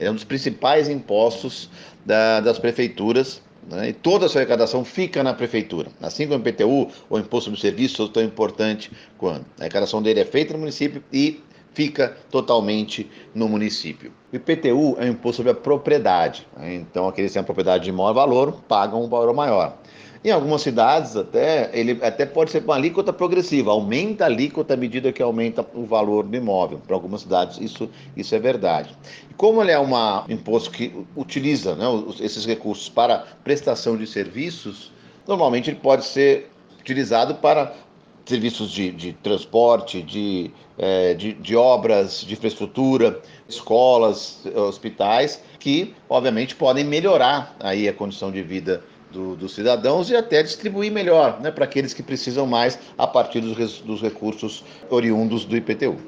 É um dos principais impostos das prefeituras, né? E toda a sua arrecadação fica na prefeitura. Assim como o IPTU, o Imposto sobre Serviços, é tão importante quanto. A arrecadação dele é feita no município e fica totalmente no município. O IPTU é um imposto sobre a propriedade, né? Então, aqueles que têm a propriedade de maior valor pagam um valor maior. Em algumas cidades, ele até pode ser uma alíquota progressiva, aumenta a alíquota à medida que aumenta o valor do imóvel. Para algumas cidades, isso é verdade. E como ele é um imposto que utiliza, né, esses recursos para prestação de serviços, normalmente ele pode ser utilizado para serviços de transporte, de obras, de infraestrutura, escolas, hospitais, que obviamente podem melhorar aí a condição de vida dos cidadãos e até distribuir melhor, né, para aqueles que precisam mais a partir dos recursos oriundos do IPTU.